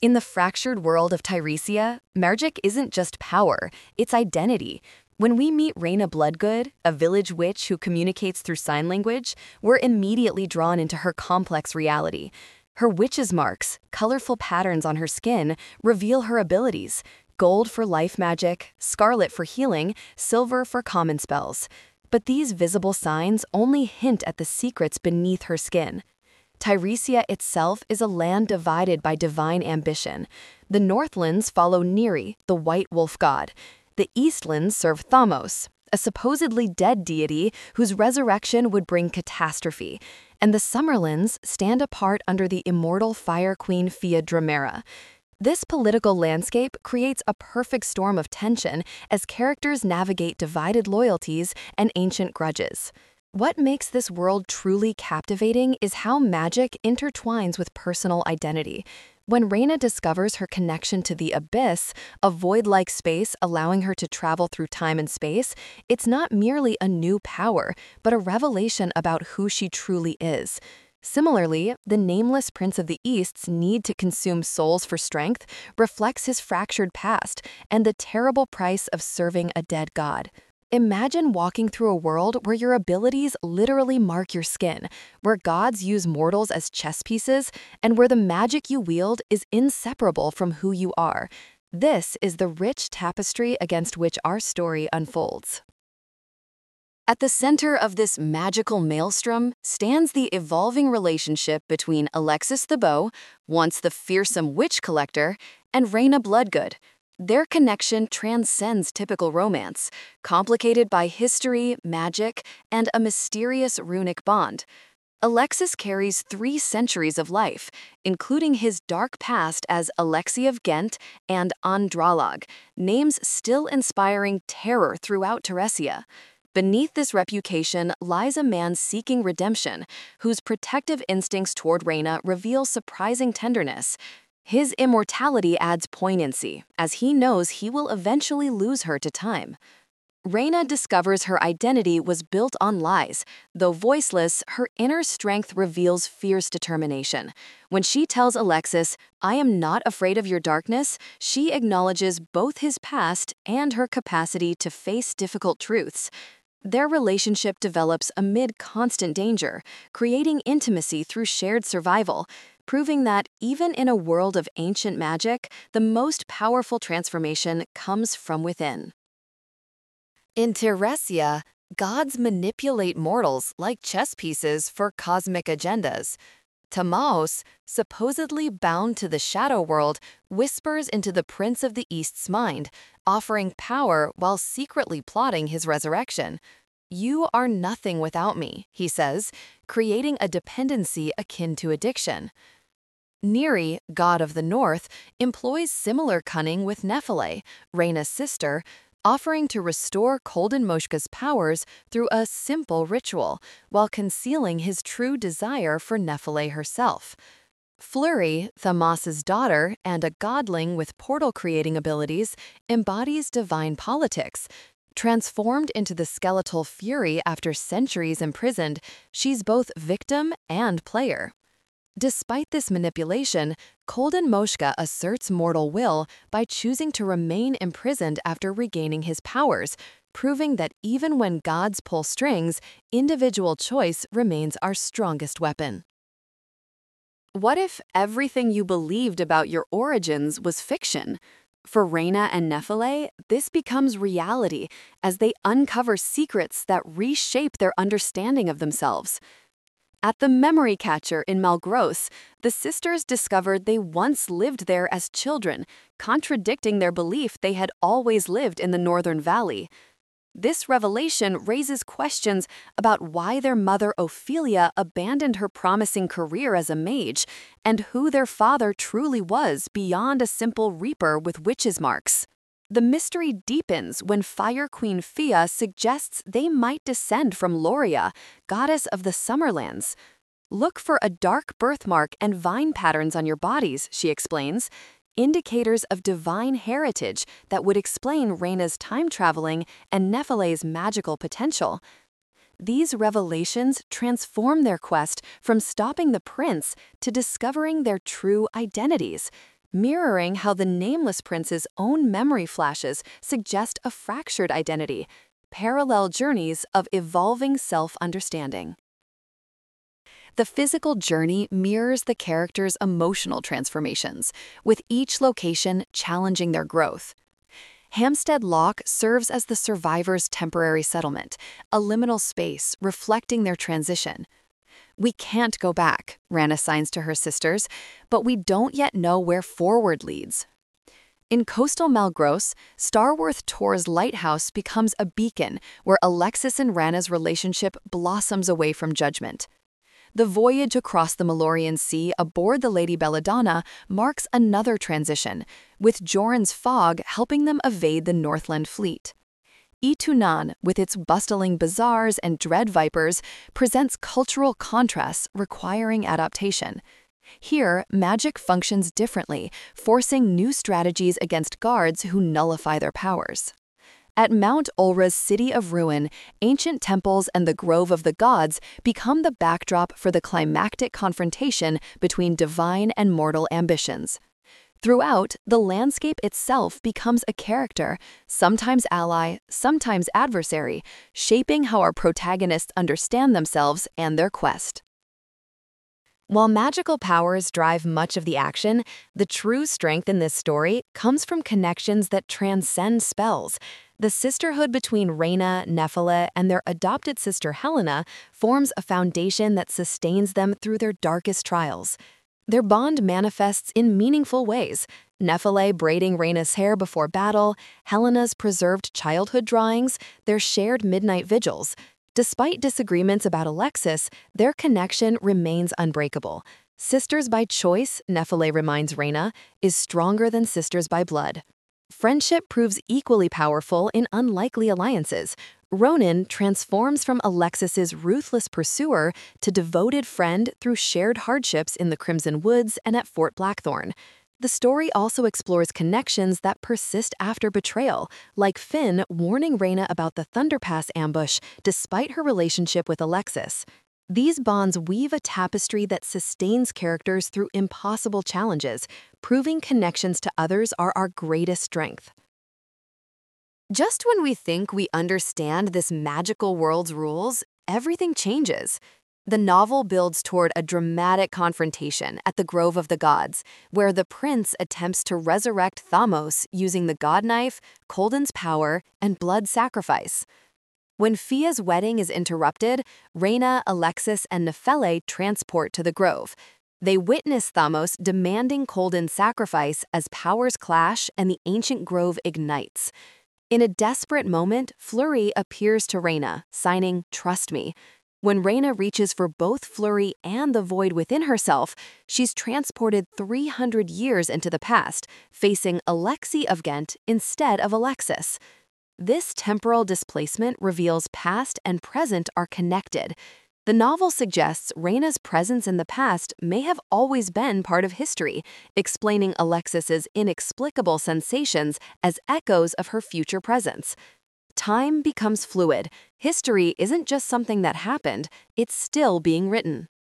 In the fractured world of Tyresia, magic isn't just power, it's identity. When we meet Reyna Bloodgood, a village witch who communicates through sign language, we're immediately drawn into her complex reality. Her witch's marks, colorful patterns on her skin, reveal her abilities: gold for life magic, scarlet for healing, silver for common spells. But these visible signs only hint at the secrets beneath her skin. Tyresia itself is a land divided by divine ambition. The Northlands follow Neri, the white wolf god. The Eastlands serve Thamos, a supposedly dead deity whose resurrection would bring catastrophe. And the Summerlands stand apart under the immortal fire queen Fia Dramera. This political landscape creates a perfect storm of tension as characters navigate divided loyalties and ancient grudges. What makes this world truly captivating is how magic intertwines with personal identity. When Reyna discovers her connection to the Abyss, a void-like space allowing her to travel through time and space, it's not merely a new power, but a revelation about who she truly is. Similarly, the nameless Prince of the East's need to consume souls for strength reflects his fractured past and the terrible price of serving a dead god. Imagine walking through a world where your abilities literally mark your skin, where gods use mortals as chess pieces, and where the magic you wield is inseparable from who you are. This is the rich tapestry against which our story unfolds. At the center of this magical maelstrom stands the evolving relationship between Alexis the Bow, once the fearsome witch collector, and Reyna Bloodgood. Their connection transcends typical romance, complicated by history, magic, and a mysterious runic bond. Alexis carries 3 centuries of life, including his dark past as Alexei of Ghent and Andralag, names still inspiring terror throughout Teresia. Beneath this reputation lies a man seeking redemption, whose protective instincts toward Reyna reveal surprising tenderness. His immortality adds poignancy, as he knows he will eventually lose her to time. Reyna discovers her identity was built on lies. Though voiceless, her inner strength reveals fierce determination. When she tells Alexis, "I am not afraid of your darkness," she acknowledges both his past and her capacity to face difficult truths. Their relationship develops amid constant danger, creating intimacy through shared survival, proving that even in a world of ancient magic, the most powerful transformation comes from within. In Teresia, gods manipulate mortals like chess pieces for cosmic agendas. Tamaos, supposedly bound to the shadow world, whispers into the Prince of the East's mind, offering power while secretly plotting his resurrection. "You are nothing without me," he says, creating a dependency akin to addiction. Neri, god of the north, employs similar cunning with Nephele, Reyna's sister, offering to restore Koldenmoshka's powers through a simple ritual, while concealing his true desire for Nephele herself. Fleury, Thamos's daughter and a godling with portal-creating abilities, embodies divine politics. Transformed into the skeletal Fury after centuries imprisoned, she's both victim and player. Despite this manipulation, Koldenmoshka asserts mortal will by choosing to remain imprisoned after regaining his powers, proving that even when gods pull strings, individual choice remains our strongest weapon. What if everything you believed about your origins was fiction? For Reyna and Nephele, this becomes reality as they uncover secrets that reshape their understanding of themselves. At the Memory Catcher in Malgros, the sisters discovered they once lived there as children, contradicting their belief they had always lived in the Northern Valley. This revelation raises questions about why their mother Ophelia abandoned her promising career as a mage, and who their father truly was beyond a simple reaper with witches' marks. The mystery deepens when Fire Queen Fia suggests they might descend from Loria, goddess of the Summerlands. "Look for a dark birthmark and vine patterns on your bodies," she explains, indicators of divine heritage that would explain Reyna's time traveling and Nephele's magical potential. These revelations transform their quest from stopping the prince to discovering their true identities. mirroring how the Nameless Prince's own memory flashes suggest a fractured identity, parallel journeys of evolving self-understanding. The physical journey mirrors the characters' emotional transformations, with each location challenging their growth. Hampstead Lock serves as the survivors' temporary settlement, a liminal space reflecting their transition. We can't go back, Rhaena signs to her sisters, but we don't yet know where forward leads. In coastal Malgros, Starworth Tor's lighthouse becomes a beacon where Alexis and Rhaena's relationship blossoms away from judgment. The voyage across the Malorian Sea aboard the Lady Belladonna marks another transition, with Joran's fog helping them evade the Northland fleet. Etunan, with its bustling bazaars and dread vipers, presents cultural contrasts requiring adaptation. Here, magic functions differently, forcing new strategies against guards who nullify their powers. At Mount Ulra's City of Ruin, ancient temples and the Grove of the Gods become the backdrop for the climactic confrontation between divine and mortal ambitions. Throughout, the landscape itself becomes a character, sometimes ally, sometimes adversary, shaping how our protagonists understand themselves and their quest. While magical powers drive much of the action, the true strength in this story comes from connections that transcend spells. The sisterhood between Rhaena, Nephila, and their adopted sister Helena forms a foundation that sustains them through their darkest trials. Their bond manifests in meaningful ways, Nephila braiding Rhaena's hair before battle, Helena's preserved childhood drawings, their shared midnight vigils. Despite disagreements about Alexis, their connection remains unbreakable. Sisters by choice, Nephila reminds Rhaena, is stronger than sisters by blood. Friendship proves equally powerful in unlikely alliances. Ronan transforms from Alexis's ruthless pursuer to devoted friend through shared hardships in the Crimson Woods and at Fort Blackthorn. The story also explores connections that persist after betrayal, like Finn warning Rhaena about the Thunderpass ambush despite her relationship with Alexis. These bonds weave a tapestry that sustains characters through impossible challenges, proving connections to others are our greatest strength. Just when we think we understand this magical world's rules, everything changes. The novel builds toward a dramatic confrontation at the Grove of the Gods, where the prince attempts to resurrect Thamos using the God Knife, Colden's power, and blood sacrifice. When Fia's wedding is interrupted, Rhaena, Alexis, and Nephele transport to the Grove. They witness Thamos demanding Colden's sacrifice as powers clash and the ancient grove ignites. In a desperate moment, Fleury appears to Rhaena, signing, "Trust me." When Rhaena reaches for both Fleury and the void within herself, she's transported 300 years into the past, facing Alexei of Ghent instead of Alexis. This temporal displacement reveals past and present are connected. The novel suggests Rhaena's presence in the past may have always been part of history, explaining Alexis's inexplicable sensations as echoes of her future presence. Time becomes fluid. History isn't just something that happened, it's still being written.